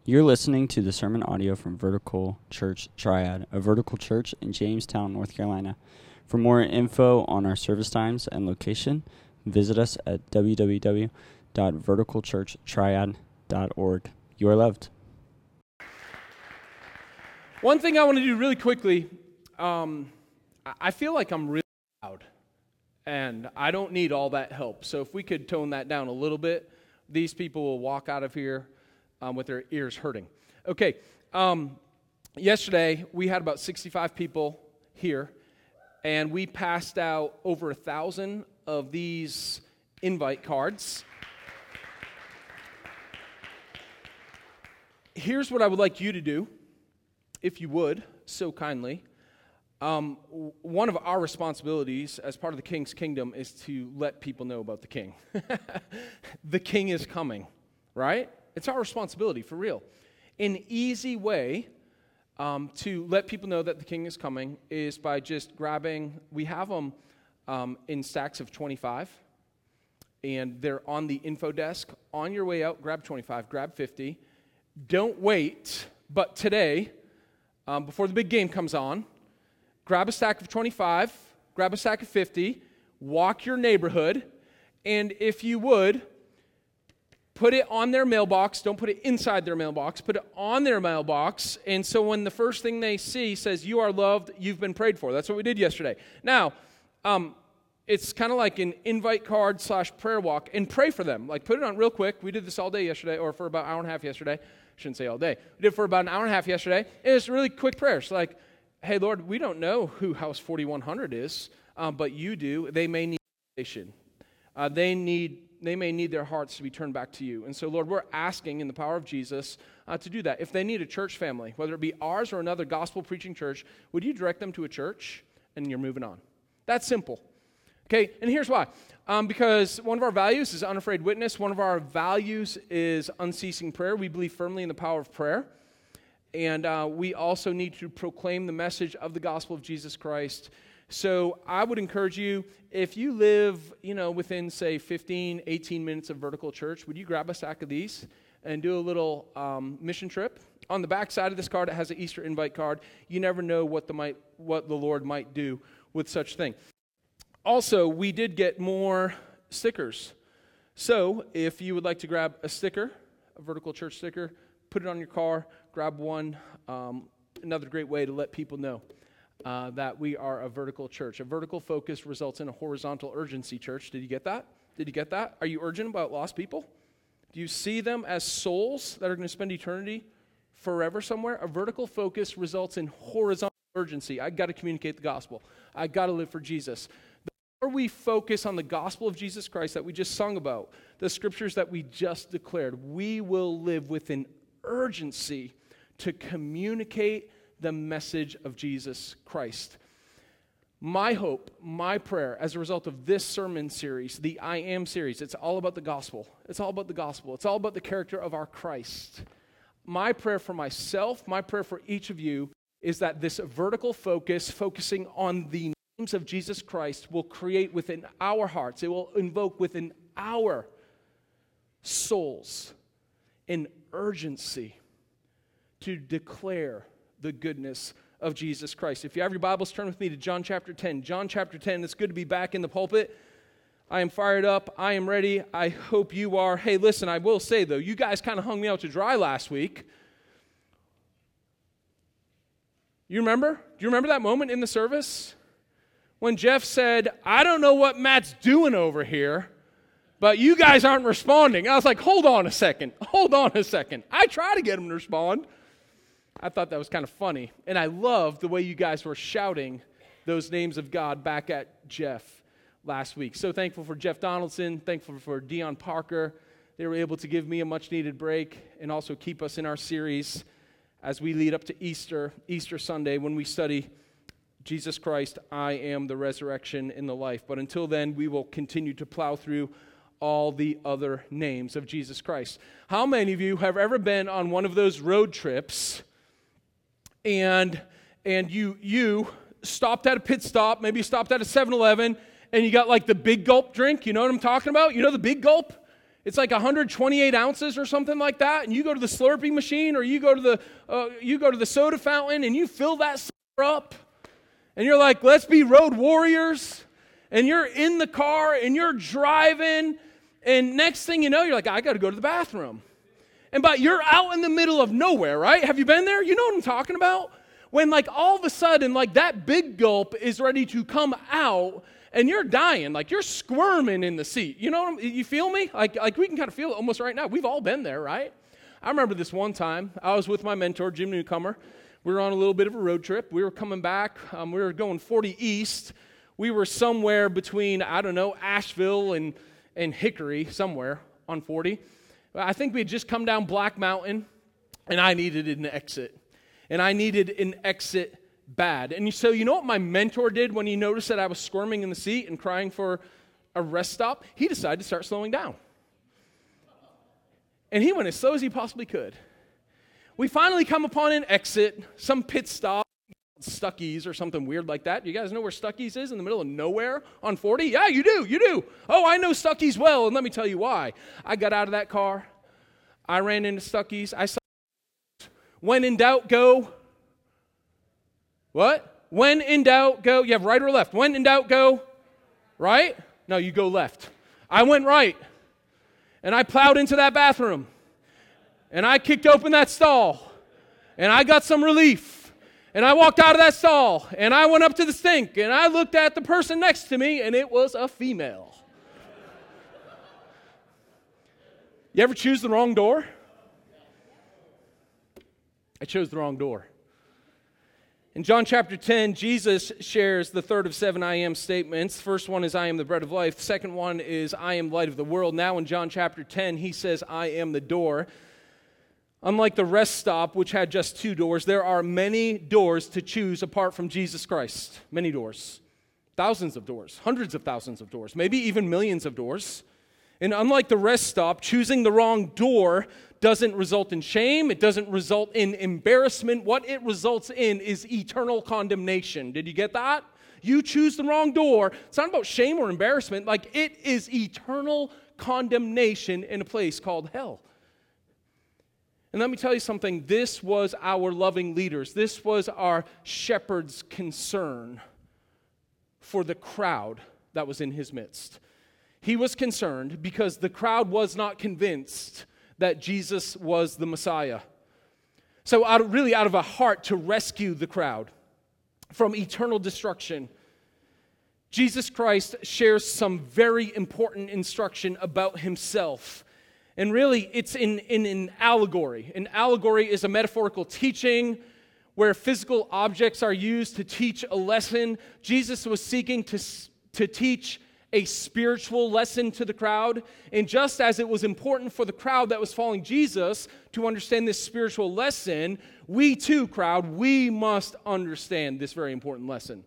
You're listening to the sermon audio from Vertical Church Triad, a vertical church in Jamestown, North Carolina. For more info on our service times and location, visit us at www.verticalchurchtriad.org. You are loved. One thing I want to do really quickly, I feel like I'm really loud, and I don't need all that help. So if we could tone that down a little bit, these people will walk out of here with their ears hurting. Okay, yesterday we had about 65 people here, and we passed out over 1,000 of these invite cards. Here's what I would like you to do, if you would, so kindly. One of our responsibilities as part of the King's Kingdom is to let people know about the King. The King is coming, right? It's our responsibility, for real. An easy way to let people know that the King is coming is by just grabbing, we have them in stacks of 25, and they're on the info desk. On your way out, grab 25, grab 50. Don't wait, but today, before the big game comes on, grab a stack of 25, grab a stack of 50, walk your neighborhood, and if you would, put it on their mailbox. Don't put it inside their mailbox. Put it on their mailbox. And so when the first thing they see says, "You are loved, you've been prayed for." That's what we did yesterday. Now, it's kind of like an invite card / prayer walk, and pray for them. Like, put it on real quick. We did this all day yesterday, or for about an hour and a half yesterday. I shouldn't say all day. We did it for about an hour and a half yesterday. And it's really quick prayers. Like, hey, Lord, we don't know who House 4100 is, but you do. They may need salvation. They may need their hearts to be turned back to you. And so, Lord, we're asking in the power of Jesus to do that. If they need a church family, whether it be ours or another gospel-preaching church, would you direct them to a church? And you're moving on. That's simple. Okay, and here's why. Because one of our values is unafraid witness. One of our values is unceasing prayer. We believe firmly in the power of prayer. And we also need to proclaim the message of the gospel of Jesus Christ. So I would encourage you, if you live, within, say, 15, 18 minutes of Vertical Church, would you grab a stack of these and do a little mission trip? On the back side of this card, it has an Easter invite card. You never know what the Lord might do with such thing. Also, we did get more stickers. So if you would like to grab a sticker, a Vertical Church sticker, put it on your car, grab one. Another great way to let people know that we are a vertical church. A vertical focus results in a horizontal urgency, church. Did you get that? Did you get that? Are you urgent about lost people? Do you see them as souls that are going to spend eternity forever somewhere? A vertical focus results in horizontal urgency. I got to communicate the gospel. I got to live for Jesus. The more we focus on the gospel of Jesus Christ that we just sung about, the scriptures that we just declared, we will live with an urgency to communicate the message of Jesus Christ. My hope, my prayer, as a result of this sermon series, the I Am series, it's all about the gospel. It's all about the gospel. It's all about the character of our Christ. My prayer for myself, my prayer for each of you, is that this vertical focus, focusing on the names of Jesus Christ, will create within our hearts, it will invoke within our souls an urgency to declare the goodness of Jesus Christ. If you have your Bibles, turn with me to John chapter 10. John chapter 10, it's good to be back in the pulpit. I am fired up. I am ready. I hope you are. Hey, listen, I will say, though, you guys kind of hung me out to dry last week. You remember? Do you remember that moment in the service? When Jeff said, "I don't know what Matt's doing over here, but you guys aren't responding." I was like, hold on a second. I try to get him to respond. I thought that was kind of funny. And I love the way you guys were shouting those names of God back at Jeff last week. So thankful for Jeff Donaldson, thankful for Dion Parker. They were able to give me a much-needed break and also keep us in our series as we lead up to Easter Sunday, when we study Jesus Christ, I am the resurrection and the life. But until then, we will continue to plow through all the other names of Jesus Christ. How many of you have ever been on one of those road trips and you stopped at a pit stop, maybe you stopped at a 7-Eleven, and you got like the big gulp drink? You know what I'm talking about? You know the big gulp? It's like 128 ounces or something like that, and you go to the Slurpee machine or you go to the soda fountain and you fill that sucker up, and you're like, let's be road warriors, and you're in the car and you're driving, and next thing you know, you're like, I got to go to the bathroom. But you're out in the middle of nowhere, right? Have you been there? You know what I'm talking about? When like all of a sudden, like that big gulp is ready to come out, and you're dying, like you're squirming in the seat. You know, you feel me? Like we can kind of feel it almost right now. We've all been there, right? I remember this one time, I was with my mentor, Jim Newcomer. We were on a little bit of a road trip. We were coming back. We were going 40 east. We were somewhere between, I don't know, Asheville and Hickory, somewhere on 40. I think we had just come down Black Mountain, and I needed an exit. And I needed an exit bad. And so you know what my mentor did when he noticed that I was squirming in the seat and crying for a rest stop? He decided to start slowing down. And he went as slow as he possibly could. We finally come upon an exit, some pit stop, Stuckey's or something weird like that. You guys know where Stuckey's is in the middle of nowhere on 40? Yeah, you do. Oh, I know Stuckey's well, and let me tell you why. I got out of that car. I ran into Stuckey's. I saw. When in doubt, go. What? When in doubt, go. You have right or left. When in doubt, go. Right? No, you go left. I went right. And I plowed into that bathroom. And I kicked open that stall. And I got some relief. And I walked out of that stall. And I went up to the sink. And I looked at the person next to me. And it was a female. You ever choose the wrong door? I chose the wrong door. In John chapter 10, Jesus shares the third of 7 I am statements. First one is I am the bread of life. Second one is I am light of the world. Now in John chapter 10, he says I am the door. Unlike the rest stop, which had just 2 doors, there are many doors to choose apart from Jesus Christ. Many doors. Thousands of doors. Hundreds of thousands of doors. Maybe even millions of doors. And unlike the rest stop, choosing the wrong door doesn't result in shame. It doesn't result in embarrassment. What it results in is eternal condemnation. Did you get that? You choose the wrong door. It's not about shame or embarrassment. Like, it is eternal condemnation in a place called hell. And let me tell you something. This was our loving leaders. This was our shepherd's concern for the crowd that was in his midst. He was concerned because the crowd was not convinced that Jesus was the Messiah. So out of a heart to rescue the crowd from eternal destruction, Jesus Christ shares some very important instruction about himself. And really, it's in an allegory. An allegory is a metaphorical teaching where physical objects are used to teach a lesson. Jesus was seeking to teach a spiritual lesson to the crowd. And just as it was important for the crowd that was following Jesus to understand this spiritual lesson, we too, crowd, we must understand this very important lesson.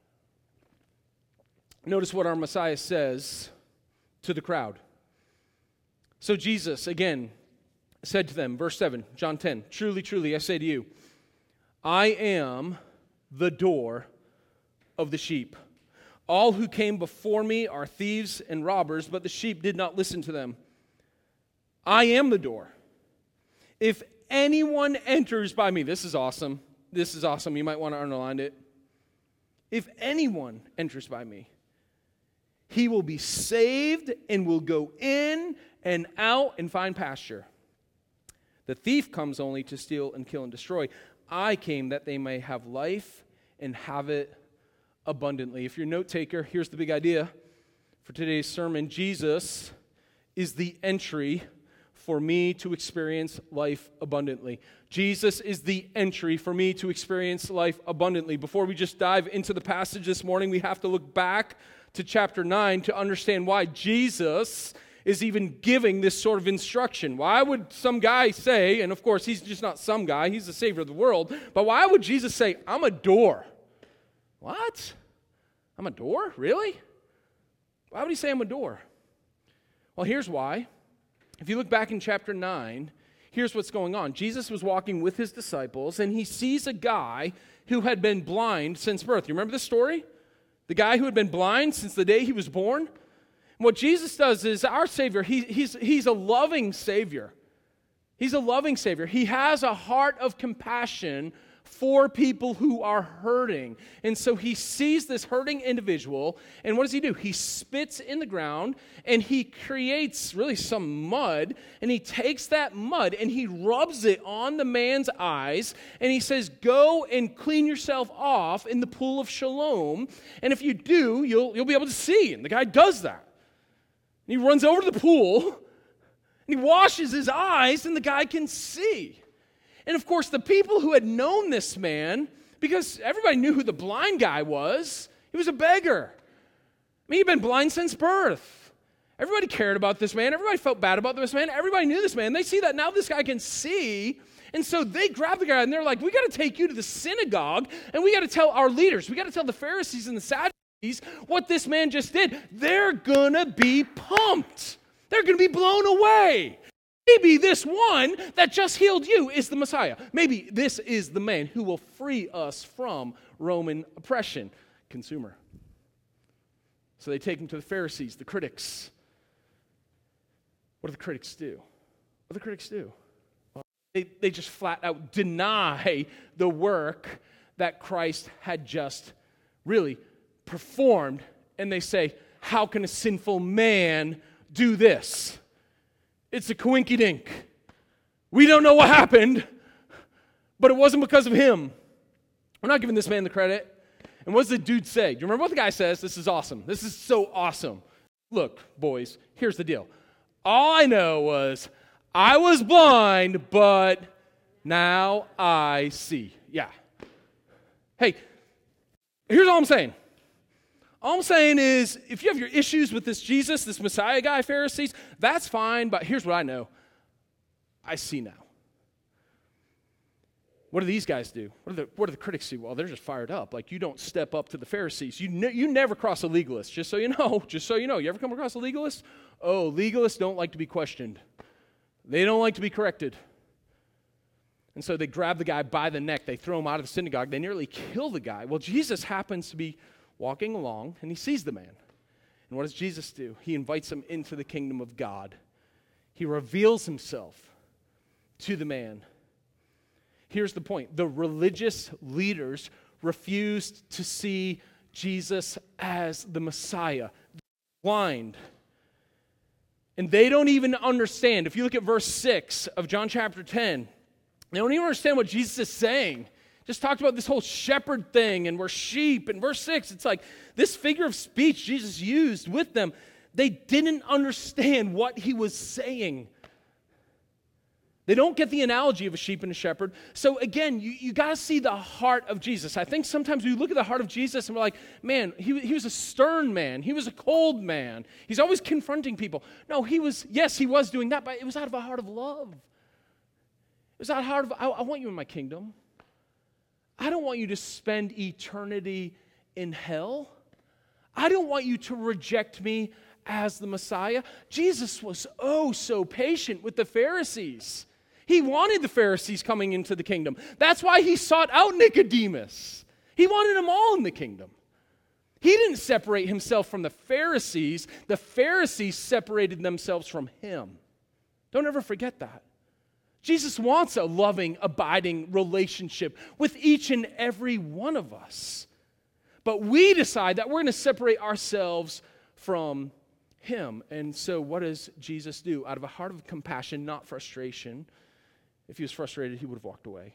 Notice what our Messiah says to the crowd. So Jesus, again, said to them, verse 7, John 10, truly, truly, I say to you, I am the door of the sheep. All who came before me are thieves and robbers, but the sheep did not listen to them. I am the door. If anyone enters by me, this is awesome. This is awesome. You might want to underline it. If anyone enters by me, he will be saved and will go in and out and find pasture. The thief comes only to steal and kill and destroy. I came that they may have life and have it abundantly. If you're a note taker, here's the big idea for today's sermon. Jesus is the entry for me to experience life abundantly. Jesus is the entry for me to experience life abundantly. Before we just dive into the passage this morning, we have to look back to chapter 9 to understand why Jesus is even giving this sort of instruction. Why would some guy say, and of course he's just not some guy, he's the Savior of the world, but why would Jesus say, I'm a door? What? I'm a door? Really? Why would he say I'm a door? Well, here's why. If you look back in chapter 9, here's what's going on. Jesus was walking with his disciples, and he sees a guy who had been blind since birth. You remember the story? The guy who had been blind since the day he was born? What Jesus does is our Savior, he's a loving Savior. He's a loving Savior. He has a heart of compassion for people who are hurting. And so he sees this hurting individual, and what does he do? He spits in the ground, and he creates really some mud, and he takes that mud, and he rubs it on the man's eyes, and he says, go and clean yourself off in the pool of Siloam, and if you do, you'll be able to see. And the guy does that. And he runs over to the pool, and he washes his eyes, and the guy can see. And of course, the people who had known this man, because everybody knew who the blind guy was, he was a beggar. I mean, he'd been blind since birth. Everybody cared about this man. Everybody felt bad about this man. Everybody knew this man. They see that now this guy can see. And so they grab the guy and they're like, we got to take you to the synagogue and we got to tell our leaders, we got to tell the Pharisees and the Sadducees what this man just did. They're going to be pumped. They're going to be blown away. Maybe this one that just healed you is the Messiah. Maybe this is the man who will free us from Roman oppression. Consumer. So they take him to the Pharisees, the critics. What do the critics do? What do the critics do? Well, they just flat out deny the work that Christ had just really performed. And they say, how can a sinful man do this? It's a coinkydink. We don't know what happened, but it wasn't because of him. We're not giving this man the credit. And what does the dude say? Do you remember what the guy says? This is awesome. This is so awesome. Look, boys, here's the deal. All I know was I was blind, but now I see. Yeah. Hey, here's all I'm saying. All I'm saying is, if you have your issues with this Jesus, this Messiah guy, Pharisees, that's fine, but here's what I know. I see now. What do these guys do? What do the critics do? Well, they're just fired up. Like, you don't step up to the Pharisees. You never cross a legalist, just so you know. Just so you know. You ever come across a legalist? Oh, legalists don't like to be questioned. They don't like to be corrected. And so they grab the guy by the neck. They throw him out of the synagogue. They nearly kill the guy. Well, Jesus happens to be walking along, and he sees the man. And what does Jesus do? He invites him into the kingdom of God. He reveals himself to the man. Here's the point. The religious leaders refused to see Jesus as the Messiah. They're blind. And they don't even understand. If you look at verse 6 of John chapter 10, they don't even understand what Jesus is saying. Just talked about this whole shepherd thing, and we're sheep. In verse 6, it's like this figure of speech Jesus used with them. They didn't understand what he was saying. They don't get the analogy of a sheep and a shepherd. So again, you got to see the heart of Jesus. I think sometimes we look at the heart of Jesus and we're like, man, he was a stern man. He was a cold man. He's always confronting people. No, he was doing that, but it was out of a heart of love. It was out of a heart of, I want you in my kingdom. I don't want you to spend eternity in hell. I don't want you to reject me as the Messiah. Jesus was so patient with the Pharisees. He wanted the Pharisees coming into the kingdom. That's why he sought out Nicodemus. He wanted them all in the kingdom. He didn't separate himself from the Pharisees. The Pharisees separated themselves from him. Don't ever forget that. Jesus wants a loving, abiding relationship with each and every one of us. But we decide that we're going to separate ourselves from him. And so what does Jesus do? Out of a heart of compassion, not frustration. If he was frustrated, he would have walked away.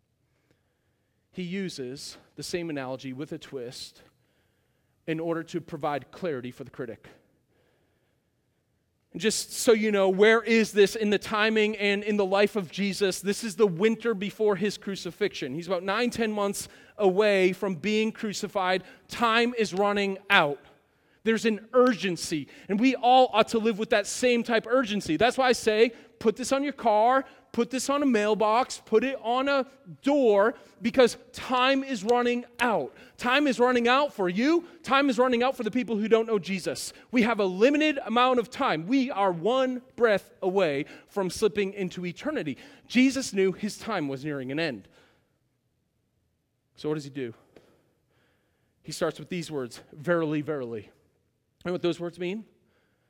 He uses the same analogy with a twist in order to provide clarity for the critic. Just so you know, where is this in the timing and in the life of Jesus? This is the winter before his crucifixion. He's about 9-10 months away from being crucified. Time is running out. There's an urgency, and we all ought to live with that same type of urgency. That's why I say, put this on your car, put this on a mailbox, put it on a door, because time is running out. Time is running out for you. Time is running out for the people who don't know Jesus. We have a limited amount of time. We are one breath away from slipping into eternity. Jesus knew his time was nearing an end. So what does he do? He starts with these words, verily, verily. You know what those words mean?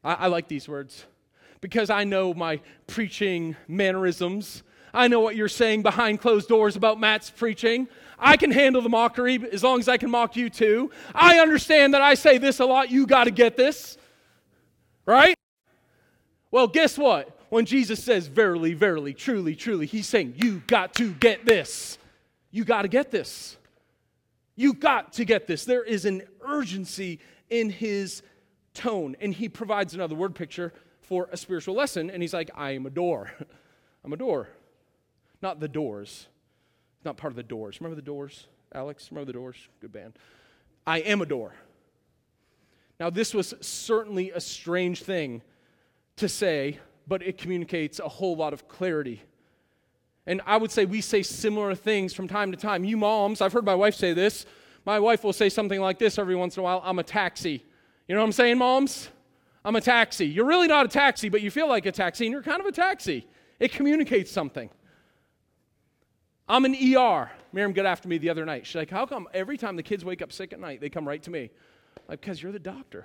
I like these words because I know my preaching mannerisms. I know what you're saying behind closed doors about Matt's preaching. I can handle the mockery as long as I can mock you too. I understand that I say this a lot. You got to get this. Right? Well, guess what? When Jesus says, verily, verily, truly, truly, he's saying, you got to get this. You got to get this. You got to get this. There is an urgency in his tone. And he provides another word picture for a spiritual lesson. And he's like, I am a door. I'm a door. Not the Doors. Not part of the Doors. Remember the Doors, Alex? Remember the Doors? Good band. I am a door. Now, this was certainly a strange thing to say, but it communicates a whole lot of clarity. And I would say we say similar things from time to time. You moms, I've heard my wife say this. My wife will say something like this every once in a while. I'm a taxi. You know what I'm saying, moms? I'm a taxi. You're really not a taxi, but you feel like a taxi, and you're kind of a taxi. It communicates something. I'm an ER. Miriam got after me the other night. She's like, how come every time the kids wake up sick at night, they come right to me? Like, because you're the doctor.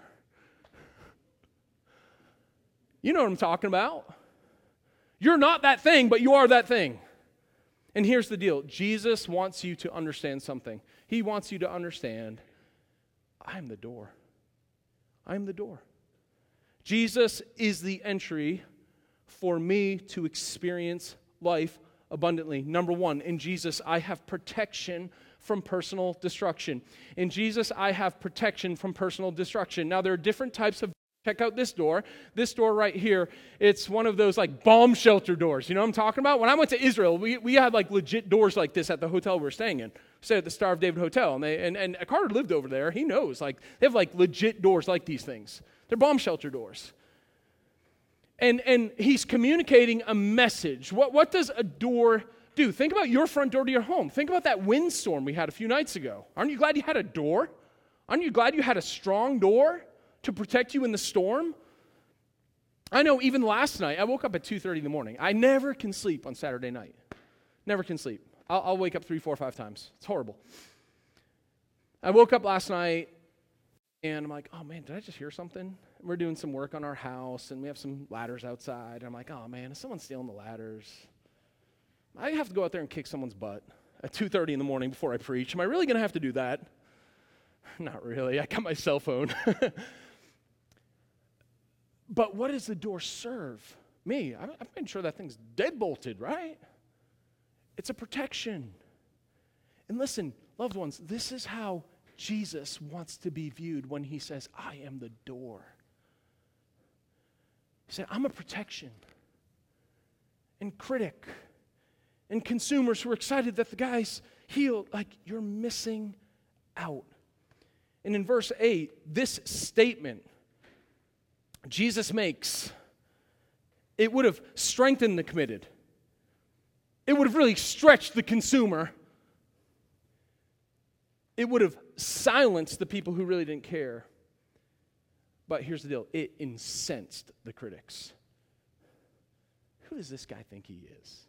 You know what I'm talking about. You're not that thing, but you are that thing. And here's the deal. Jesus wants you to understand something. He wants you to understand, I'm the door. I'm the door. Jesus is the entry for me to experience life abundantly. Number one, in Jesus, I have protection from personal destruction. In Jesus, I have protection from personal destruction. Now, there are different types of. Check out this door. This door right here, it's one of those like bomb shelter doors. You know what I'm talking about? When I went to Israel, we had like legit doors like this at the hotel we were staying in. We stayed at the Star of David Hotel, and Carter lived over there. He knows. Like they have like legit doors like these things. They're bomb shelter doors. And he's communicating a message. What does a door do? Think about your front door to your home. Think about that windstorm we had a few nights ago. Aren't you glad you had a door? Aren't you glad you had a strong door to protect you in the storm? I know even last night, I woke up at 2:30 in the morning. I never can sleep on Saturday night. Never can sleep. I'll wake up 3, 4, 5 times. It's horrible. I woke up last night, and I'm like, oh man, did I just hear something? We're doing some work on our house, and we have some ladders outside. And I'm like, oh man, is someone stealing the ladders? I have to go out there and kick someone's butt at 2:30 in the morning before I preach. Am I really going to have to do that? Not really. I got my cell phone. But what does the door serve me? I've been sure that thing's deadbolted, right? It's a protection. And listen, loved ones, this is how Jesus wants to be viewed when he says, I am the door. He said, I'm a protection. And critic and consumers who are excited that the guy's healed, like you're missing out. And in verse 8, this statement Jesus makes, it would have strengthened the committed. It would have really stretched the consumer. It would have silenced the people who really didn't care. But here's the deal. It incensed the critics. Who does this guy think he is?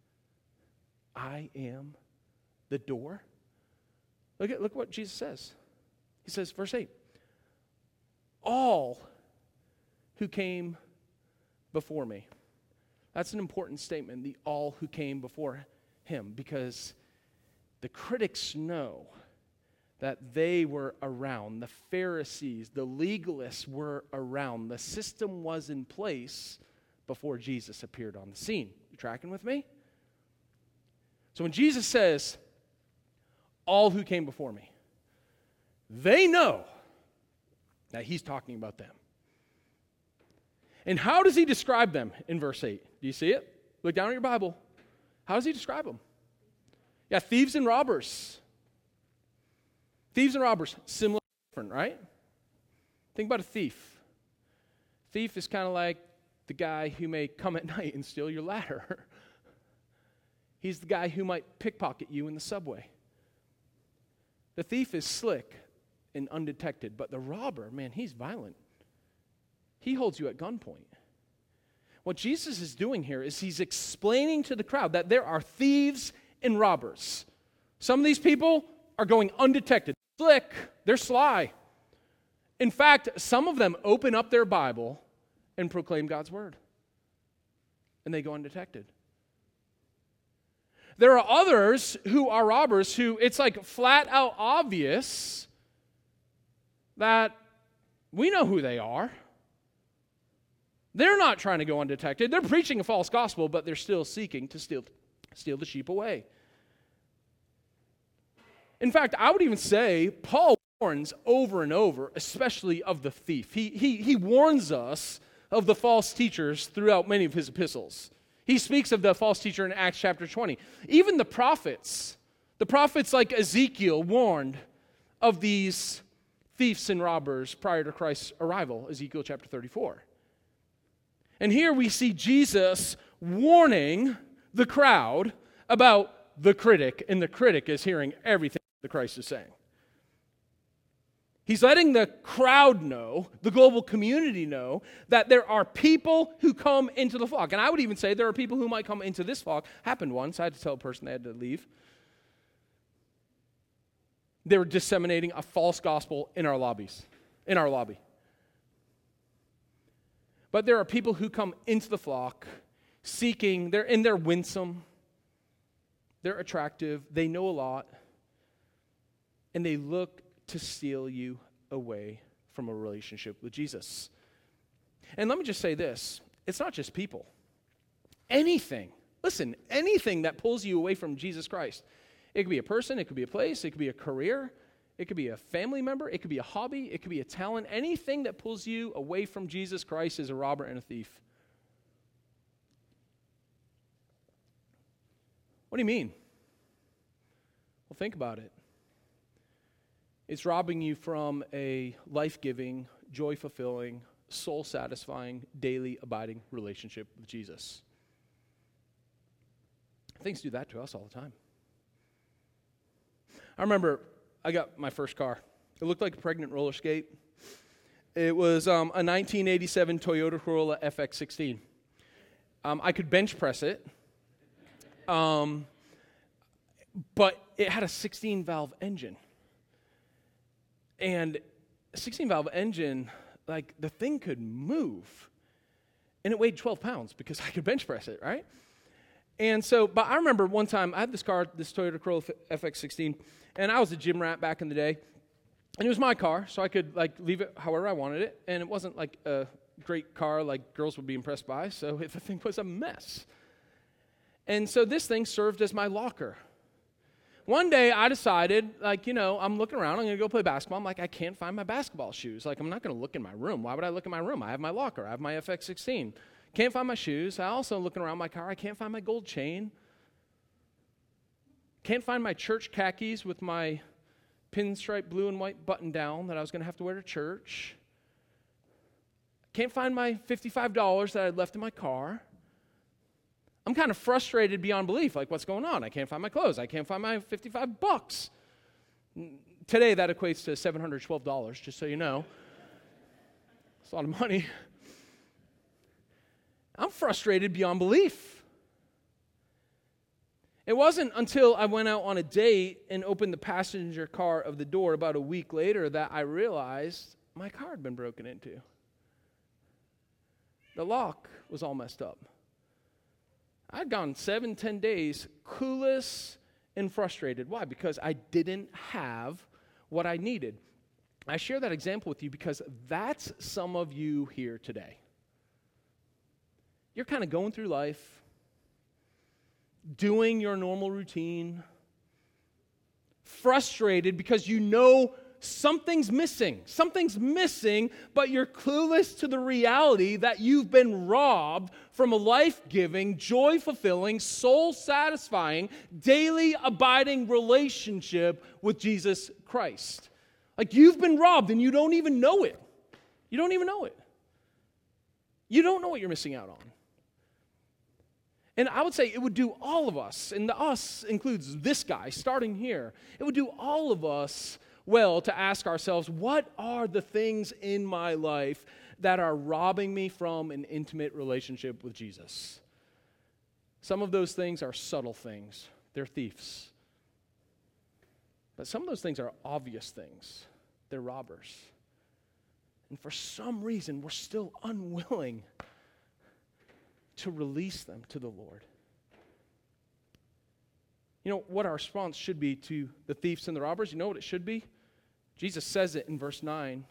I am the door. Look what Jesus says. He says, verse 8, all who came before me. That's an important statement, the all who came before him, because the critics know that they were around. The Pharisees, the legalists were around. The system was in place before Jesus appeared on the scene. You tracking with me? So when Jesus says, all who came before me, they know that he's talking about them. And how does he describe them in verse 8? Do you see it? Look down at your Bible. How does he describe them? Yeah, thieves and robbers. Thieves and robbers, similar, different, right? Think about a thief. Thief is kind of like the guy who may come at night and steal your ladder. He's the guy who might pickpocket you in the subway. The thief is slick and undetected, but the robber, man, he's violent. He holds you at gunpoint. What Jesus is doing here is he's explaining to the crowd that there are thieves and robbers. Some of these people are going undetected. Slick, they're sly. In fact, some of them open up their Bible and proclaim God's word. And they go undetected. There are others who are robbers who it's like flat out obvious that we know who they are. They're not trying to go undetected. They're preaching a false gospel, but they're still seeking to steal the sheep away. In fact, I would even say Paul warns over and over, especially of the thief. He warns us of the false teachers throughout many of his epistles. He speaks of the false teacher in Acts chapter 20. Even the prophets like Ezekiel warned of these thieves and robbers prior to Christ's arrival, Ezekiel chapter 34. And here we see Jesus warning the crowd about the critic, and the critic is hearing everything that Christ is saying. He's letting the crowd know, the global community know, that there are people who come into the flock. And I would even say there are people who might come into this flock. Happened once. I had to tell a person they had to leave. They were disseminating a false gospel in our lobby. But there are people who come into the flock seeking, they're winsome, they're attractive, they know a lot, and they look to steal you away from a relationship with Jesus. And let me just say this, it's not just people. Anything that pulls you away from Jesus Christ. It could be a person, it could be a place, it could be a career, it could be a family member, it could be a hobby, it could be a talent. Anything that pulls you away from Jesus Christ is a robber and a thief. What do you mean? Well, think about it. It's robbing you from a life-giving, joy-fulfilling, soul-satisfying, daily abiding relationship with Jesus. Things do that to us all the time. I remember I got my first car. It looked like a pregnant roller skate. It was a 1987 Toyota Corolla FX16. I could bench press it, but it had a 16-valve engine. And a 16-valve engine, like, the thing could move. And it weighed 12 pounds because I could bench press it, right? And so, but I remember one time, I had this car, this Toyota Corolla FX16, and I was a gym rat back in the day. And it was my car, so I could, like, leave it however I wanted it. And it wasn't, like, a great car like girls would be impressed by, so the thing was a mess. And so this thing served as my locker. One day I decided, like, I'm looking around, I'm going to go play basketball. I'm like, I can't find my basketball shoes. Like, I'm not going to look in my room. Why would I look in my room? I have my locker. I have my FX16. Can't find my shoes. I also looking around my car. I can't find my gold chain. Can't find my church khakis with my pinstripe blue and white button down that I was going to have to wear to church. Can't find my $55 that I'd left in my car. I'm kind of frustrated beyond belief. Like, what's going on? I can't find my clothes. I can't find my $55. Today, that equates to $712, just so you know. It's a lot of money. I'm frustrated beyond belief. It wasn't until I went out on a date and opened the passenger car of the door about a week later that I realized my car had been broken into. The lock was all messed up. I'd gone 7-10 days clueless and frustrated. Why? Because I didn't have what I needed. I share that example with you because that's some of you here today. You're kind of going through life, doing your normal routine, frustrated because you know something's missing, but you're clueless to the reality that you've been robbed from a life-giving, joy-fulfilling, soul-satisfying, daily abiding relationship with Jesus Christ. Like, you've been robbed and you don't even know it. You don't know what you're missing out on. And I would say it would do all of us, and the us includes this guy starting here, it would do all of us well to ask ourselves, what are the things in my life that are robbing me from an intimate relationship with Jesus? Some of those things are subtle things. They're thieves. But some of those things are obvious things. They're robbers. And for some reason, we're still unwilling to release them to the Lord. You know what our response should be to the thieves and the robbers? You know what it should be? Jesus says it in verse 9.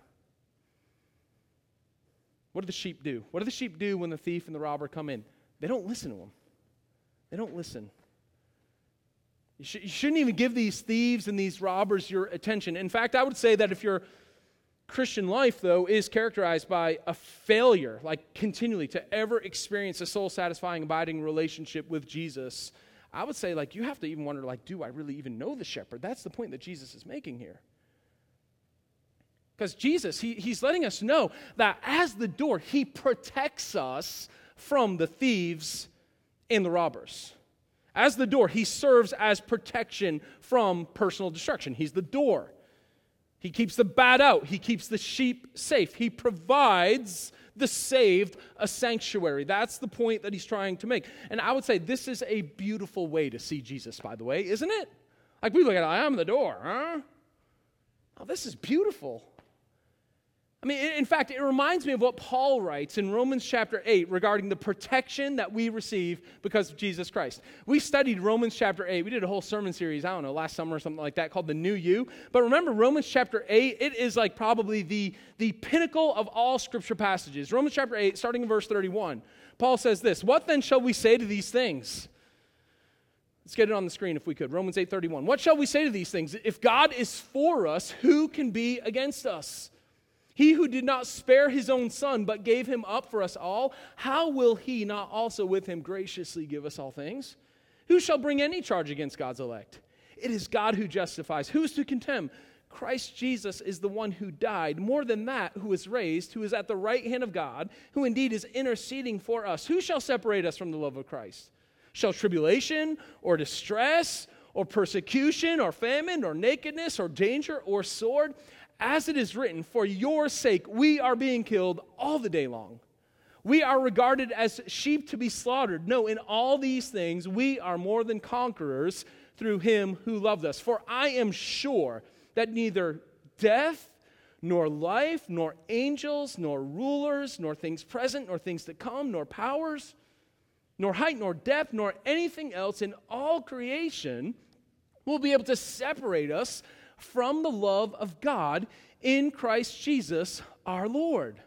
What do the sheep do? What do the sheep do when the thief and the robber come in? They don't listen to them. They don't listen. You shouldn't even give these thieves and these robbers your attention. In fact, I would say that if your Christian life, though, is characterized by a failure, like continually to ever experience a soul-satisfying, abiding relationship with Jesus, I would say, like, you have to even wonder, like, do I really even know the shepherd? That's the point that Jesus is making here. Because Jesus, he's letting us know that as the door, he protects us from the thieves and the robbers. As the door, he serves as protection from personal destruction. He's the door. He keeps the bad out. He keeps the sheep safe. He provides the saved a sanctuary. That's the point that he's trying to make. And I would say this is a beautiful way to see Jesus, by the way, isn't it? Like we look at it, I am the door, huh? Oh, this is beautiful. I mean, in fact, it reminds me of what Paul writes in Romans chapter 8 regarding the protection that we receive because of Jesus Christ. We studied Romans chapter 8. We did a whole sermon series, I don't know, last summer or something like that called The New You. But remember, Romans chapter 8, it is like probably the pinnacle of all scripture passages. Romans chapter 8, starting in verse 31. Paul says this, "What then shall we say to these things?" Let's get it on the screen if we could. Romans 8:31. "What shall we say to these things? If God is for us, who can be against us? He who did not spare his own son, but gave him up for us all, how will he not also with him graciously give us all things? Who shall bring any charge against God's elect? It is God who justifies. Who is to condemn? Christ Jesus is the one who died, more than that, who is raised, who is at the right hand of God, who indeed is interceding for us. Who shall separate us from the love of Christ? Shall tribulation or distress or persecution or famine or nakedness or danger or sword? As it is written, for your sake we are being killed all the day long. We are regarded as sheep to be slaughtered. No, in all these things we are more than conquerors through him who loved us. For I am sure that neither death, nor life, nor angels, nor rulers, nor things present, nor things to come, nor powers, nor height, nor depth, nor anything else in all creation will be able to separate us from the love of God in Christ Jesus our Lord."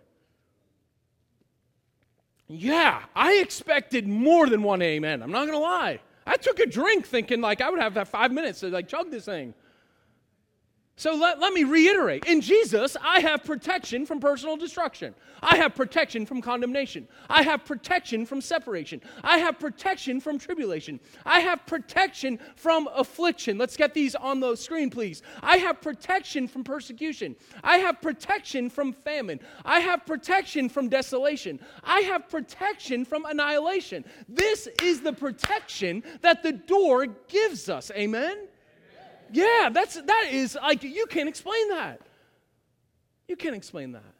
Yeah, I expected more than one amen. I'm not going to lie. I took a drink thinking like I would have that 5 minutes to like chug this thing. So let me reiterate. In Jesus, I have protection from personal destruction. I have protection from condemnation. I have protection from separation. I have protection from tribulation. I have protection from affliction. Let's get these on the screen, please. I have protection from persecution. I have protection from famine. I have protection from desolation. I have protection from annihilation. This is the protection that the door gives us. Amen? Yeah, that is like, you can't explain that. You can't explain that.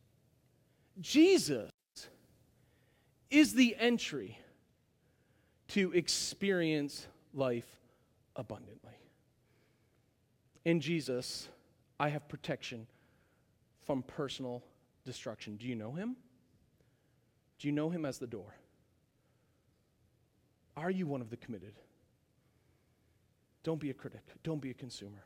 Jesus is the entry to experience life abundantly. In Jesus, I have protection from personal destruction. Do you know him? Do you know him as the door? Are you one of the committed? Don't be a critic. Don't be a consumer.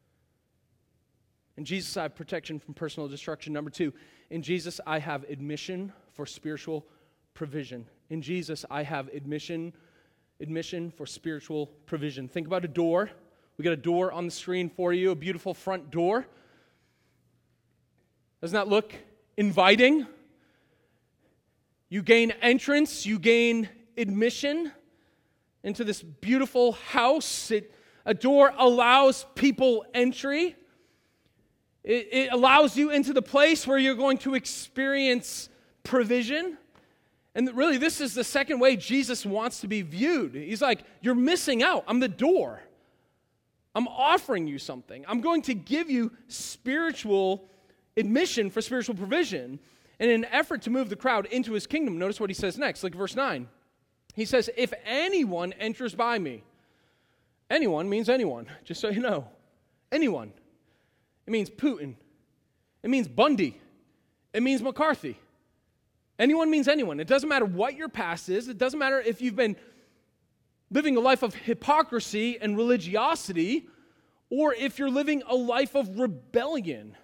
In Jesus, I have protection from personal destruction. Number 2, in Jesus, I have admission for spiritual provision. In Jesus, I have admission for spiritual provision. Think about a door. We got a door on the screen for you, a beautiful front door. Doesn't that look inviting? You gain entrance, you gain admission into this beautiful house. A door allows people entry. It allows you into the place where you're going to experience provision. And really, this is the second way Jesus wants to be viewed. He's like, you're missing out. I'm the door. I'm offering you something. I'm going to give you spiritual admission for spiritual provision. And in an effort to move the crowd into his kingdom, notice what he says next. Look at verse 9. He says, if anyone enters by me. Anyone means anyone, just so you know. Anyone. It means Putin. It means Bundy. It means McCarthy. Anyone means anyone. It doesn't matter what your past is. It doesn't matter if you've been living a life of hypocrisy and religiosity, or if you're living a life of rebellion.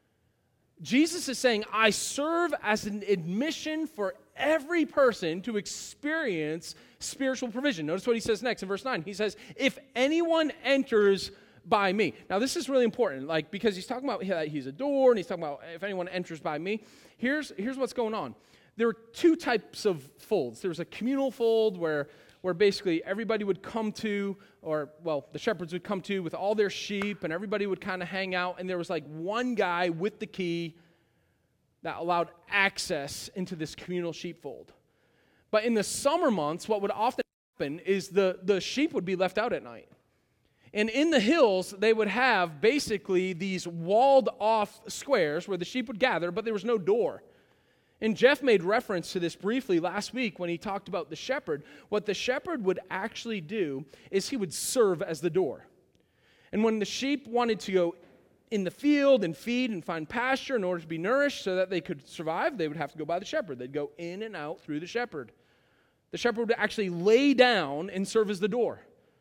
Jesus is saying, I serve as an admission for every person to experience spiritual provision. Notice what he says next in verse 9. He says, if anyone enters by me. Now, this is really important, because he's talking about he's a door, and he's talking about if anyone enters by me. Here's what's going on. There are two types of folds. There's a communal fold where basically everybody would come to, the shepherds would come to with all their sheep, and everybody would kind of hang out, and there was one guy with the key that allowed access into this communal sheepfold. But in the summer months, what would often happen is the sheep would be left out at night. And in the hills, they would have basically these walled-off squares where the sheep would gather, but there was no door. And Jeff made reference to this briefly last week when he talked about the shepherd. What the shepherd would actually do is he would serve as the door. And when the sheep wanted to go in the field and feed and find pasture in order to be nourished so that they could survive, they would have to go by the shepherd. They'd go in and out through the shepherd. The shepherd would actually lay down and serve as the door.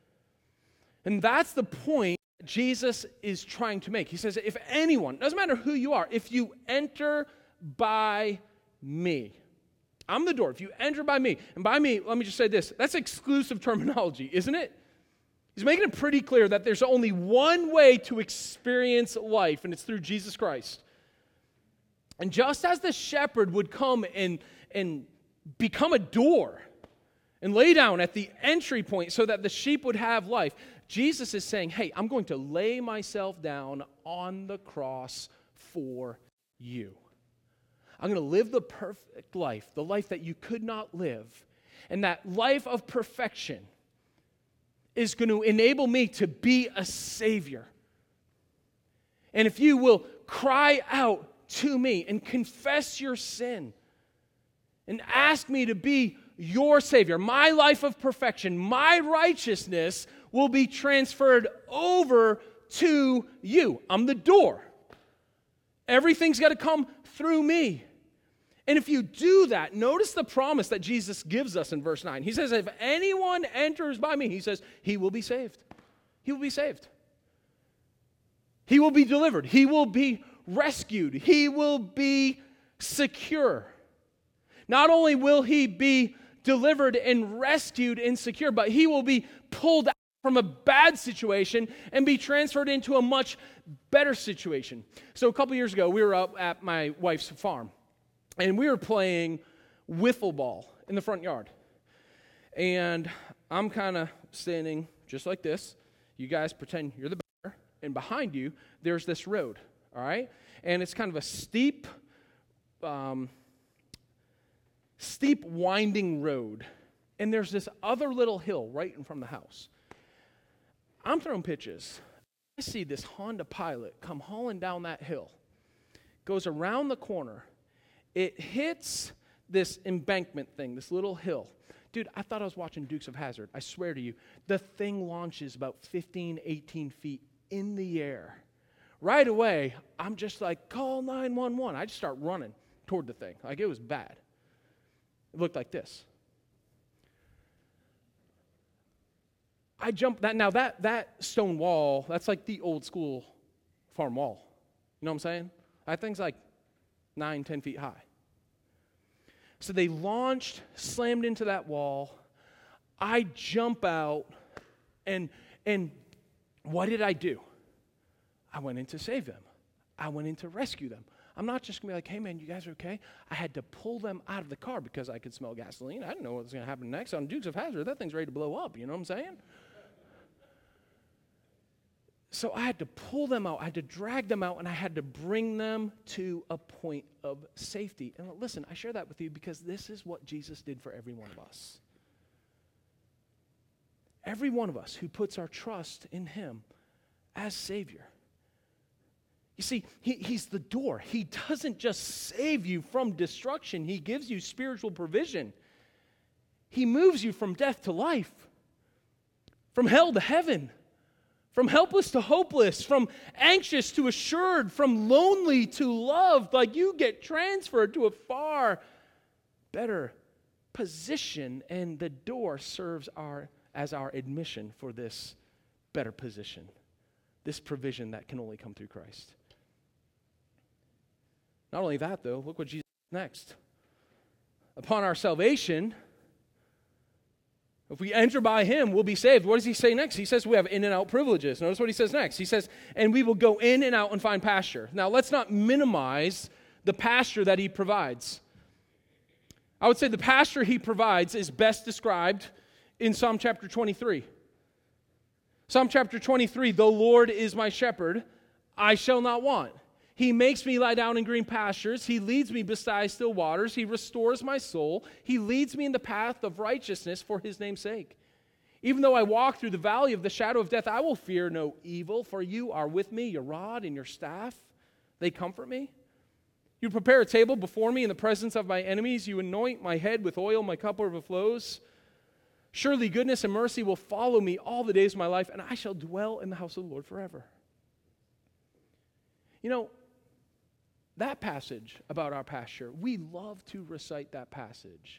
And that's the point Jesus is trying to make. He says, if anyone, doesn't matter who you are, if you enter by me, I'm the door. If you enter by me, and by me, let me just say this, that's exclusive terminology, isn't it? He's making it pretty clear that there's only one way to experience life, and it's through Jesus Christ. And just as the shepherd would come and become a door and lay down at the entry point so that the sheep would have life, Jesus is saying, hey, I'm going to lay myself down on the cross for you. I'm going to live the perfect life, the life that you could not live. And that life of perfection is going to enable me to be a Savior. And if you will cry out to me and confess your sin and ask me to be your Savior, my life of perfection, my righteousness will be transferred over to you. I'm the door. Everything's got to come through me. And if you do that, notice the promise that Jesus gives us in verse 9. He says, if anyone enters by me, he says, he will be saved. He will be saved. He will be delivered. He will be rescued. He will be secure. Not only will he be delivered and rescued and secure, but he will be pulled out from a bad situation and be transferred into a much better situation. So a couple years ago, we were up at my wife's farm, and we were playing wiffle ball in the front yard. And I'm kind of standing just like this. You guys pretend you're the batter, and behind you, there's this road, all right? And it's kind of a steep winding road. And there's this other little hill right in front of the house. I'm throwing pitches. I see this Honda Pilot come hauling down that hill, goes around the corner. It hits this embankment thing, this little hill. Dude, I thought I was watching Dukes of Hazzard. I swear to you. The thing launches about 15, 18 feet in the air. Right away, I'm just like, call 911. I just start running toward the thing. Like, it was bad. It looked like this. I jumped that. Now, that stone wall, that's like the old school farm wall. You know what I'm saying? That thing's like 9, 10 feet high. So they launched, slammed into that wall. I jump out, and what did I do? I went in to save them. I went in to rescue them. I'm not just going to be like, hey, man, you guys are okay? I had to pull them out of the car because I could smell gasoline. I didn't know what was going to happen next. On Dukes of Hazzard, that thing's ready to blow up. You know what I'm saying? So I had to pull them out. I had to drag them out, and I had to bring them to a point of safety. And listen, I share that with you because this is what Jesus did for every one of us. Every one of us who puts our trust in him as Savior. You see, he's the door. He doesn't just save you from destruction. He gives you spiritual provision. He moves you from death to life, from hell to heaven, From helpless to hopeless, from anxious to assured, from lonely to loved. Like you get transferred to a far better position, and the door serves as our admission for this better position, this provision that can only come through Christ. Not only that, though, look what Jesus says next. Upon our salvation, if we enter by him, we'll be saved. What does he say next? He says we have in and out privileges. Notice what he says next. He says, and we will go in and out and find pasture. Now, let's not minimize the pasture that he provides. I would say the pasture he provides is best described in Psalm chapter 23. Psalm chapter 23, the Lord is my shepherd, I shall not want. He makes me lie down in green pastures. He leads me beside still waters. He restores my soul. He leads me in the path of righteousness for his name's sake. Even though I walk through the valley of the shadow of death, I will fear no evil, for you are with me, your rod and your staff, they comfort me. You prepare a table before me in the presence of my enemies. You anoint my head with oil, my cup overflows. Surely goodness and mercy will follow me all the days of my life, and I shall dwell in the house of the Lord forever. You know, that passage about our pasture, we love to recite that passage,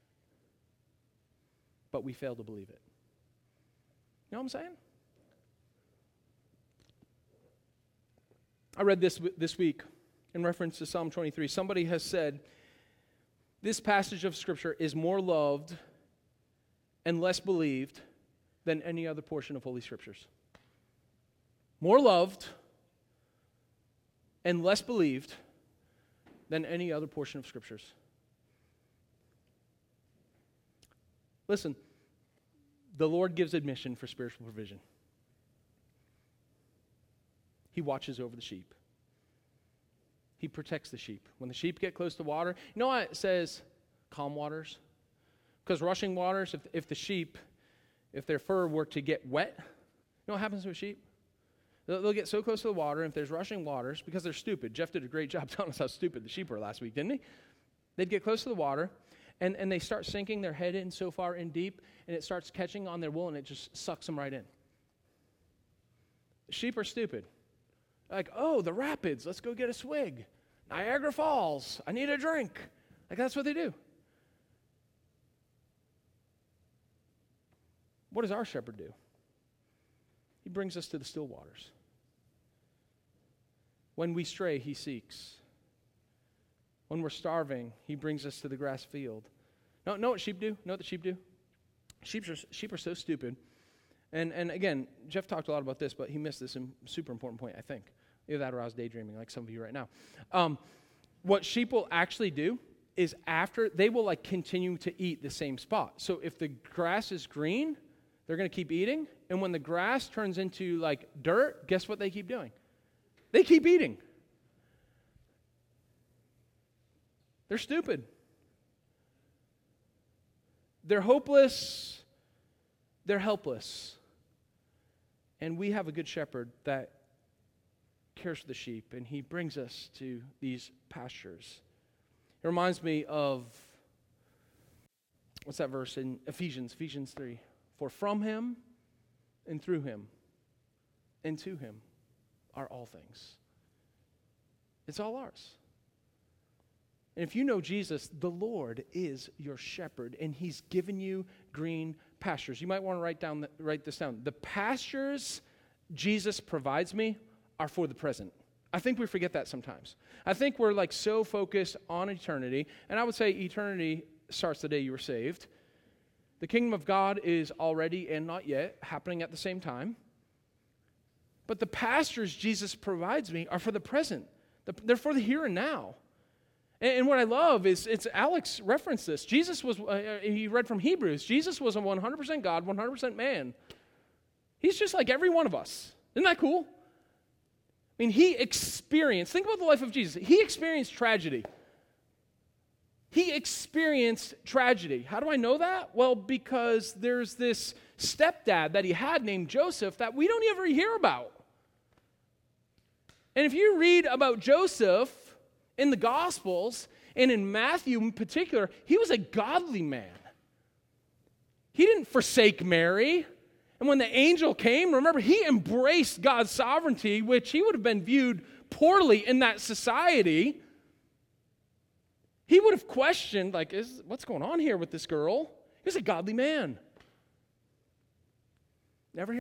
but we fail to believe it. You know what I'm saying? I read this week in reference to Psalm 23. Somebody has said, this passage of Scripture is more loved and less believed than any other portion of Holy Scriptures. More loved and less believed than any other portion of Scriptures. Listen, the Lord gives admission for spiritual provision. He watches over the sheep. He protects the sheep. When the sheep get close to water, you know why it says calm waters? Because rushing waters, if the sheep, if their fur were to get wet, you know what happens to a sheep? They'll get so close to the water, and if there's rushing waters, because they're stupid. Jeff did a great job telling us how stupid the sheep were last week, didn't he? They'd get close to the water, and they start sinking their head in so far in deep, and it starts catching on their wool, and it just sucks them right in. Sheep are stupid. Like, oh, the rapids, let's go get a swig. Niagara Falls, I need a drink. Like, that's what they do. What does our shepherd do? He brings us to the still waters. When we stray, he seeks. When we're starving, he brings us to the grass field. Know what sheep do? Know what the sheep do? Sheep are so stupid. And again, Jeff talked a lot about this, but he missed this super important point, I think. Either that or I was daydreaming like some of you right now. What sheep will actually do is they will continue to eat the same spot. So if the grass is green, they're going to keep eating. And when the grass turns into dirt, guess what they keep doing? They keep eating. They're stupid. They're hopeless. They're helpless. And we have a good shepherd that cares for the sheep, and he brings us to these pastures. It reminds me of, what's that verse in Ephesians 3? For from him and through him and to him are all things. It's all ours. And if you know Jesus, the Lord is your shepherd, and he's given you green pastures. You might want to write this down. The pastures Jesus provides me are for the present. I think we forget that sometimes. I think we're so focused on eternity, and I would say eternity starts the day you were saved. The kingdom of God is already and not yet happening at the same time. But the pastures Jesus provides me are for the present. They're for the here and now. And what I love is, Alex referenced this. Jesus was, he read from Hebrews, Jesus was a 100% God, 100% man. He's just like every one of us. Isn't that cool? I mean, he experienced, think about the life of Jesus. He experienced tragedy. He experienced tragedy. How do I know that? Well, because there's this stepdad that he had named Joseph that we don't ever hear about. And if you read about Joseph in the Gospels, and in Matthew in particular, he was a godly man. He didn't forsake Mary. And when the angel came, remember, he embraced God's sovereignty, which he would have been viewed poorly in that society. He would have questioned, like, what's going on here with this girl? He was a godly man. Never hear.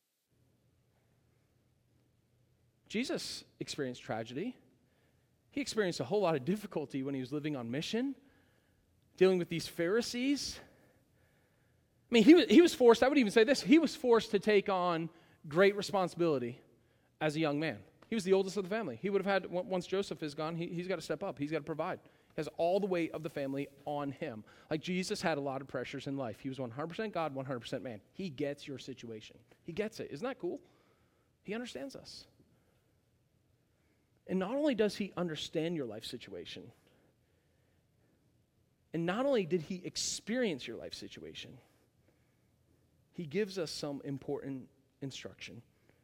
Jesus experienced tragedy. He experienced a whole lot of difficulty when he was living on mission, dealing with these Pharisees. I mean, he was forced, I would even say this, he was forced to take on great responsibility as a young man. He was the oldest of the family. He would have had, once Joseph is gone, he's got to step up. He's got to provide. He has all the weight of the family on him. Like Jesus had a lot of pressures in life. He was 100% God, 100% man. He gets your situation. He gets it. Isn't that cool? He understands us. And not only does he understand your life situation, and not only did he experience your life situation, he gives us some important instruction.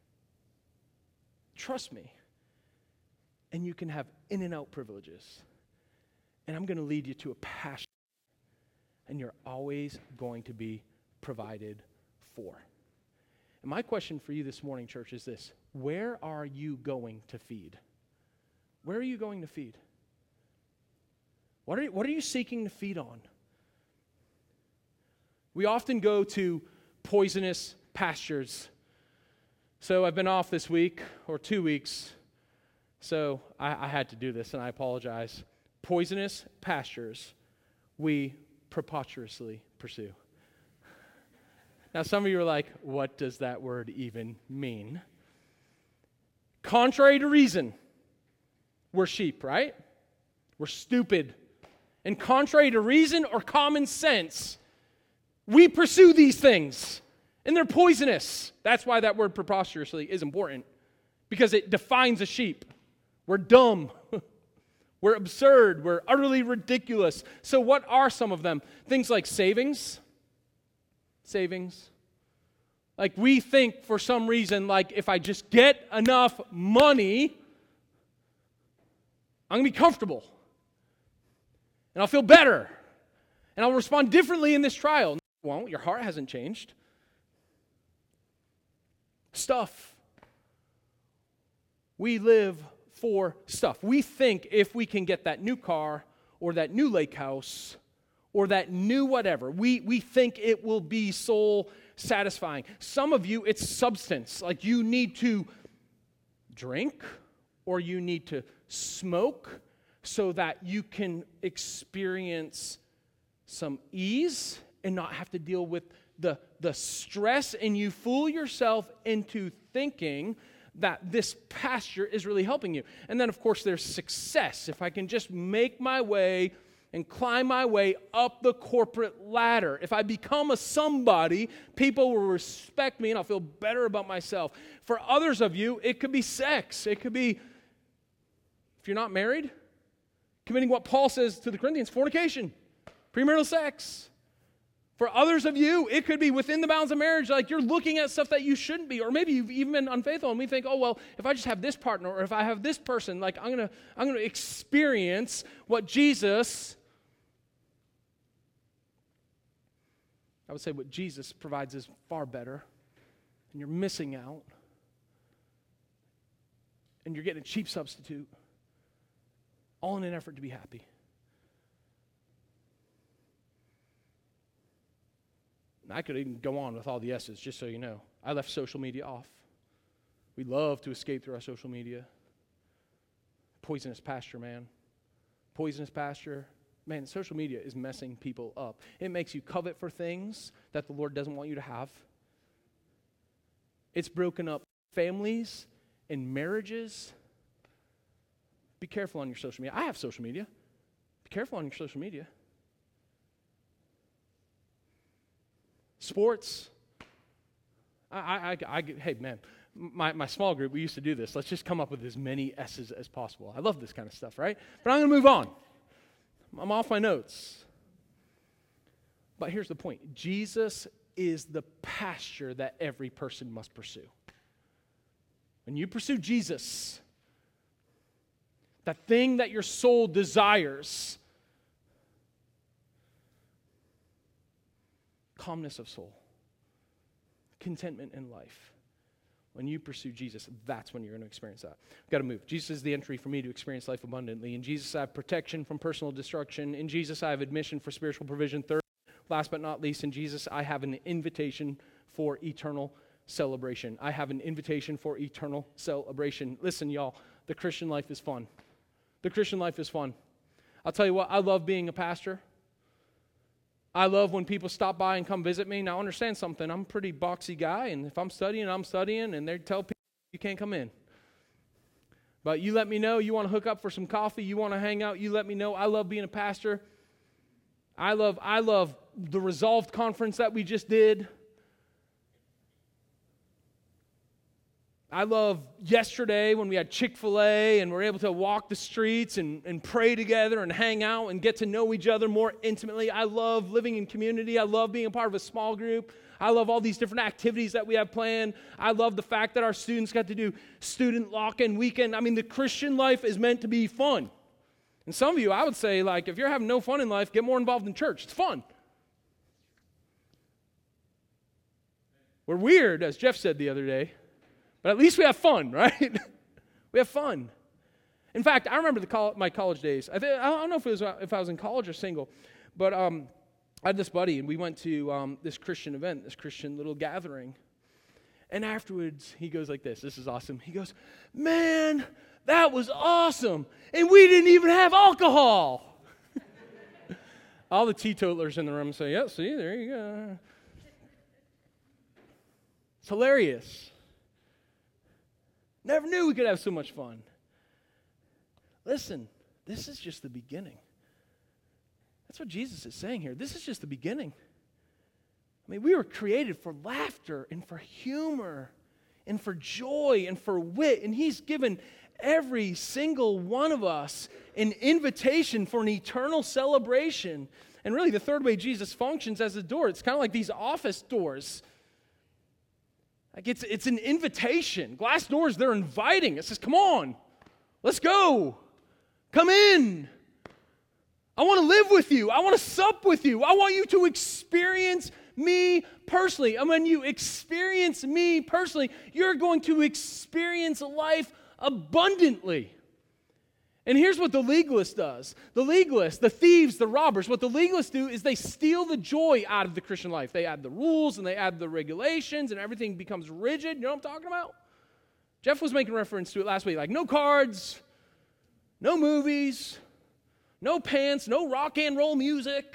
Trust me, and you can have in and out privileges. And I'm going to lead you to a passion, and you're always going to be provided for. And my question for you this morning, church, is this: where are you going to feed? Where are you going to feed? What are you seeking to feed on? We often go to poisonous pastures. So I've been off this week, or 2 weeks, so I had to do this, and I apologize. Poisonous pastures we preposterously pursue. Now some of you are like, what does that word even mean? Contrary to reason, we're sheep, right? We're stupid. And contrary to reason or common sense, we pursue these things. And they're poisonous. That's why that word preposterously is important. Because it defines a sheep. We're dumb. We're absurd. We're utterly ridiculous. So what are some of them? Things like savings. Savings. Like we think for some reason, like if I just get enough money, I'm going to be comfortable. And I'll feel better. And I'll respond differently in this trial. No, you won't. Your heart hasn't changed. Stuff. We live for stuff. We think if we can get that new car or that new lake house or that new whatever, we think it will be soul satisfying. Some of you, it's substance. Like you need to drink or you need to smoke so that you can experience some ease and not have to deal with the stress, and you fool yourself into thinking that this pasture is really helping you. And then, of course, there's success. If I can just make my way and climb my way up the corporate ladder, if I become a somebody, people will respect me and I'll feel better about myself. For others of you, it could be sex. It could be, if you're not married, committing what Paul says to the Corinthians, fornication, premarital sex. For others of you, it could be within the bounds of marriage, like you're looking at stuff that you shouldn't be, or maybe you've even been unfaithful, and we think, oh, well, if I just have this partner, or if I have this person, like I'm gonna experience what Jesus, I would say what Jesus provides is far better, and you're missing out, and you're getting a cheap substitute, all in an effort to be happy. I could even go on with all the S's, just so you know. I left social media off. We love to escape through our social media. Poisonous pasture, man. Poisonous pasture. Man, social media is messing people up. It makes you covet for things that the Lord doesn't want you to have. It's broken up families and marriages. Be careful on your social media. I have social media. Be careful on your social media. Sports. Hey, man, my small group, we used to do this. Let's just come up with as many S's as possible. I love this kind of stuff, right? But I'm going to move on. I'm off my notes. But here's the point. Jesus is the pasture that every person must pursue. When you pursue Jesus, that thing that your soul desires, calmness of soul, contentment in life. When you pursue Jesus, that's when you're going to experience that. We've got to move. Jesus is the entry for me to experience life abundantly. In Jesus, I have protection from personal destruction. In Jesus, I have admission for spiritual provision. Third, last but not least, in Jesus, I have an invitation for eternal celebration. I have an invitation for eternal celebration. Listen, y'all, the Christian life is fun. The Christian life is fun. I'll tell you what, I love being a pastor. I love when people stop by and come visit me. Now, understand something. I'm a pretty boxy guy, and if I'm studying, and they tell people you can't come in. But you let me know. You want to hook up for some coffee. You want to hang out. You let me know. I love being a pastor. I love the Resolved conference that we just did. I love yesterday when we had Chick-fil-A and we're able to walk the streets and pray together and hang out and get to know each other more intimately. I love living in community. I love being a part of a small group. I love all these different activities that we have planned. I love the fact that our students got to do student lock-in weekend. I mean, the Christian life is meant to be fun. And some of you, I would say, like, if you're having no fun in life, get more involved in church. It's fun. We're weird, as Jeff said the other day. But at least we have fun, right? We have fun. In fact, I remember my college days. I don't know if I was in college or single, but I had this buddy, and we went to this Christian event, this Christian little gathering. And afterwards, he goes like this. This is awesome. He goes, "Man, that was awesome. And we didn't even have alcohol." All the teetotalers in the room say, "Yeah, see, there you go." It's hilarious. Never knew we could have so much fun. Listen, this is just the beginning. That's what Jesus is saying here. This is just the beginning. I mean, we were created for laughter and for humor and for joy and for wit. And He's given every single one of us an invitation for an eternal celebration. And really, the third way Jesus functions as a door, it's kind of like these office doors. Like it's an invitation. Glass doors, they're inviting. It says, "Come on, let's go. Come in. I want to live with you. I want to sup with you. I want you to experience me personally." And when you experience me personally, you're going to experience life abundantly. And here's what the legalist does. The legalists, the thieves, the robbers, what the legalists do is they steal the joy out of the Christian life. They add the rules and they add the regulations and everything becomes rigid. You know what I'm talking about? Jeff was making reference to it last week. Like no cards, no movies, no pants, no rock and roll music.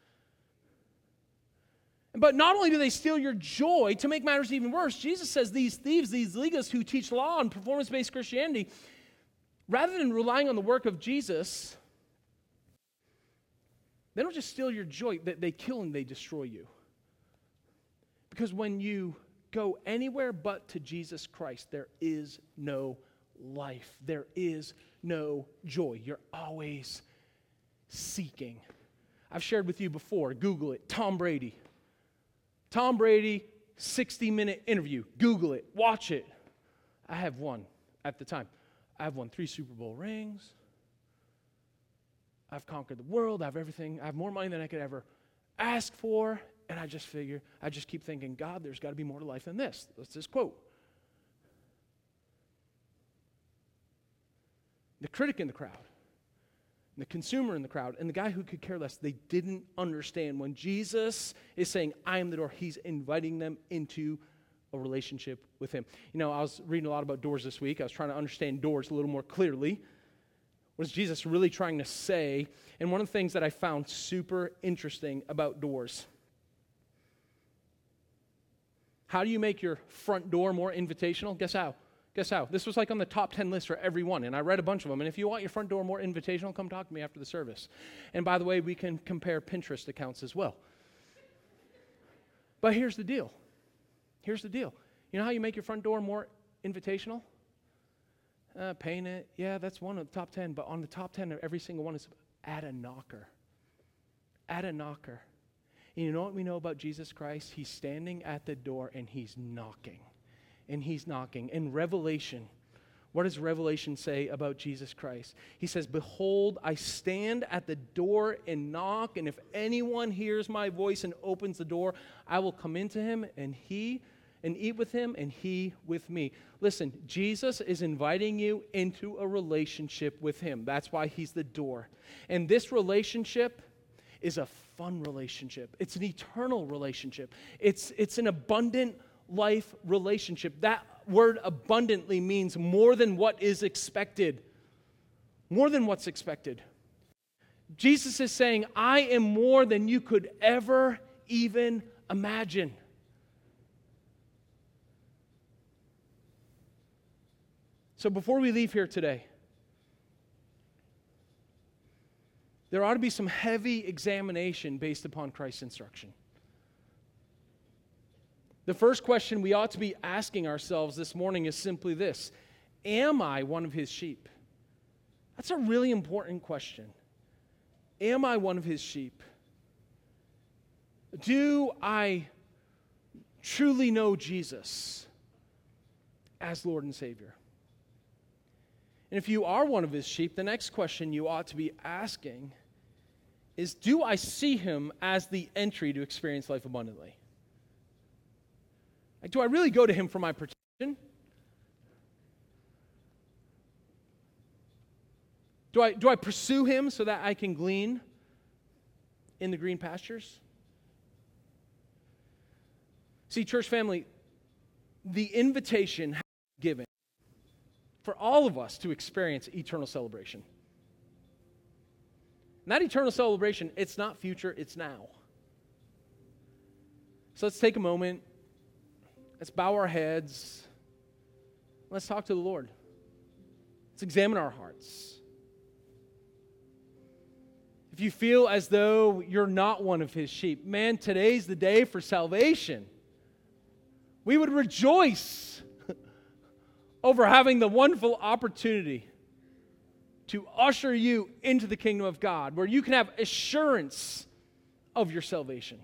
But not only do they steal your joy, to make matters even worse, Jesus says these thieves, these legalists who teach law and performance-based Christianity, rather than relying on the work of Jesus, they don't just steal your joy, they kill and they destroy you. Because when you go anywhere but to Jesus Christ, there is no life. There is no joy. You're always seeking. I've shared with you before, Google it, Tom Brady. Tom Brady, 60-minute interview. Google it, watch it. I have one at the time. I've won 3 Super Bowl rings. I've conquered the world. I have everything. I have more money than I could ever ask for. And I just keep thinking, God, there's got to be more to life than this. That's this quote. The critic in the crowd, the consumer in the crowd, and the guy who could care less, they didn't understand when Jesus is saying, "I am the door," He's inviting them into a relationship with Him. You know, I was reading a lot about doors this week. I was trying to understand doors a little more clearly. What is Jesus really trying to say? And one of the things that I found super interesting about doors. How do you make your front door more invitational? Guess how? Guess how? This was like on the top 10 list for everyone, and I read a bunch of them. And if you want your front door more invitational, come talk to me after the service. And by the way, we can compare Pinterest accounts as well. But here's the deal. Here's the deal. You know how you make your front door more invitational? Paint it. Yeah, that's one of the top 10. But on the top 10 of every single one is add a knocker. Add a knocker. And you know what we know about Jesus Christ? He's standing at the door and He's knocking. And He's knocking. In Revelation, what does Revelation say about Jesus Christ? He says, "Behold, I stand at the door and knock, and if anyone hears my voice and opens the door, I will come into him, and he and eat with him and he with me. Listen, Jesus is inviting you into a relationship with him. That's why he's the door. And this relationship is a fun relationship. It's an eternal relationship. It's an abundant life relationship. That word abundantly means more than what is expected. More than what's expected. Jesus is saying, I am more than you could ever even imagine. So before we leave here today, there ought to be some heavy examination based upon Christ's instruction. The first question we ought to be asking ourselves this morning is simply this: am I one of his sheep? That's a really important question. Am I one of his sheep? Do I truly know Jesus as Lord and Savior? And if you are one of his sheep, the next question you ought to be asking is, do I see him as the entry to experience life abundantly? Like, do I really go to him for my protection? Do I pursue him so that I can glean in the green pastures? See, church family, the invitation has been given for all of us to experience eternal celebration. And that eternal celebration, it's not future, it's now. So let's take a moment. Let's bow our heads. Let's talk to the Lord. Let's examine our hearts. If you feel as though you're not one of his sheep, man, today's the day for salvation. We would rejoice over having the wonderful opportunity to usher you into the kingdom of God, where you can have assurance of your salvation.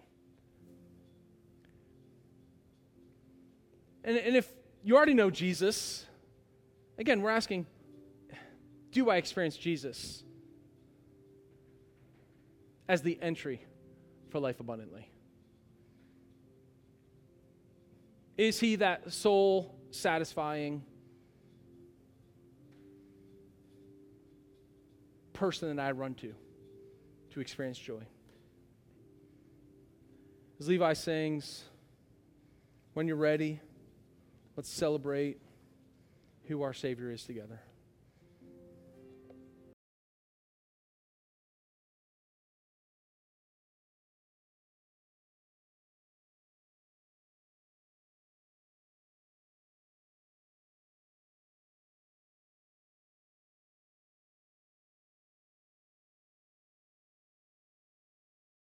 And if you already know Jesus, again, we're asking, do I experience Jesus as the entry for life abundantly? Is he that soul-satisfying person that I run to experience joy? As Levi sings, when you're ready, let's celebrate who our Savior is together.